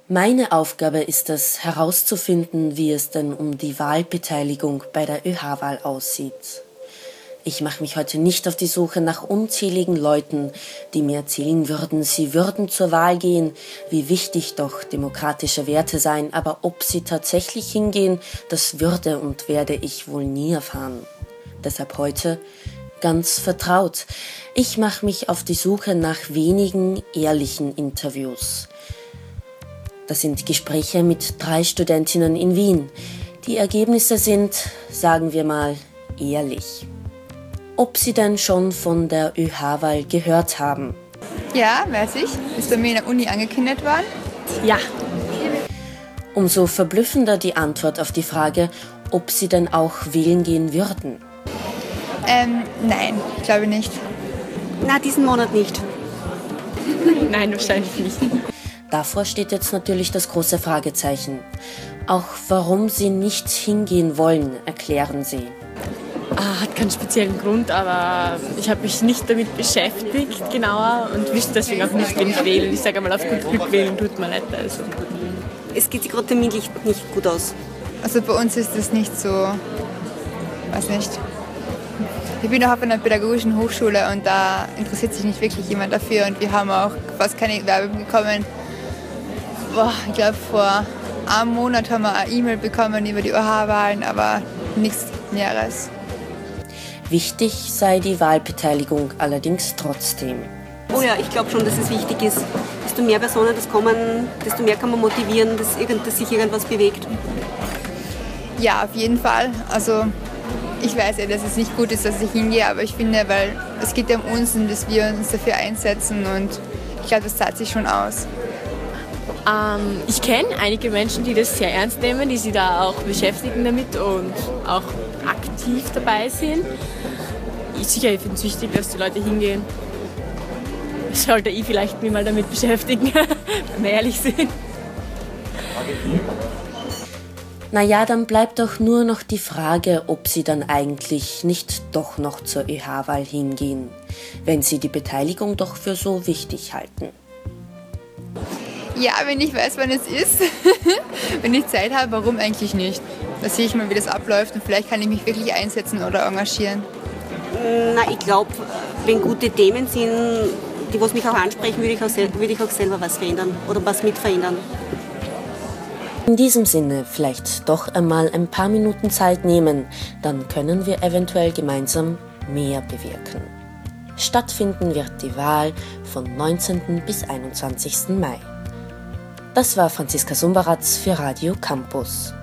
Meine Aufgabe ist es, herauszufinden, wie es denn um die Wahlbeteiligung bei der ÖH-Wahl aussieht. Ich mache mich heute nicht auf die Suche nach unzähligen Leuten, die mir erzählen würden, sie würden zur Wahl gehen, wie wichtig doch demokratische Werte seien, aber ob sie tatsächlich hingehen, das würde und werde ich wohl nie erfahren. Deshalb heute ganz vertraut. Ich mache mich auf die Suche nach wenigen ehrlichen Interviews. Das sind Gespräche mit 3 Studentinnen in Wien. Die Ergebnisse sind, sagen wir mal, ehrlich. Ob sie denn schon von der ÖH-Wahl gehört haben? Ja, weiß ich. Ist bei mir in der Uni angekündigt worden? Ja. Umso verblüffender die Antwort auf die Frage, ob sie denn auch wählen gehen würden. Nein, glaube nicht. Na, diesen Monat nicht. Nein, wahrscheinlich nicht. Davor steht jetzt natürlich das große Fragezeichen. Auch warum sie nicht hingehen wollen, erklären sie. Hat keinen speziellen Grund, aber ich habe mich nicht damit beschäftigt genauer und wüsste deswegen auch nicht, wen ich wähle. Ich sage einmal, auf gut Glück wählen tut mir leid. Also. Es geht sich gerade terminlich nicht gut aus. Also bei uns ist das nicht so, weiß nicht. Ich bin auch auf einer pädagogischen Hochschule und da interessiert sich nicht wirklich jemand dafür und wir haben auch fast keine Werbung bekommen. Ich glaube, vor einem Monat haben wir eine E-Mail bekommen über die ÖH-Wahlen, aber nichts Näheres. Wichtig sei die Wahlbeteiligung allerdings trotzdem. Oh ja, ich glaube schon, dass es wichtig ist. Desto mehr Personen das kommen, desto mehr kann man motivieren, dass sich irgendwas bewegt. Ja, auf jeden Fall. Also ich weiß ja, dass es nicht gut ist, dass ich hingehe, aber ich finde, weil es geht ja um uns und dass wir uns dafür einsetzen und ich glaube, das zahlt sich schon aus. Ich kenne einige Menschen, die das sehr ernst nehmen, die sich da auch beschäftigen damit und auch aktiv dabei sind. Ich finde es wichtig, dass die Leute hingehen. Sollte ich vielleicht mich mal damit beschäftigen, wenn wir ehrlich sind. Naja, dann bleibt doch nur noch die Frage, ob sie dann eigentlich nicht doch noch zur ÖH-Wahl hingehen, wenn sie die Beteiligung doch für so wichtig halten. Ja, wenn ich weiß, wann es ist, wenn ich Zeit habe, warum eigentlich nicht? Da sehe ich mal, wie das abläuft und vielleicht kann ich mich wirklich einsetzen oder engagieren. Na, ich glaube, wenn gute Themen sind, die was mich auch ansprechen, würde ich auch selber was verändern oder was mit verändern. In diesem Sinne vielleicht doch einmal ein paar Minuten Zeit nehmen, dann können wir eventuell gemeinsam mehr bewirken. Stattfinden wird die Wahl von 19. bis 21. Mai. Das war Franziska Sumberatz für Radio Campus.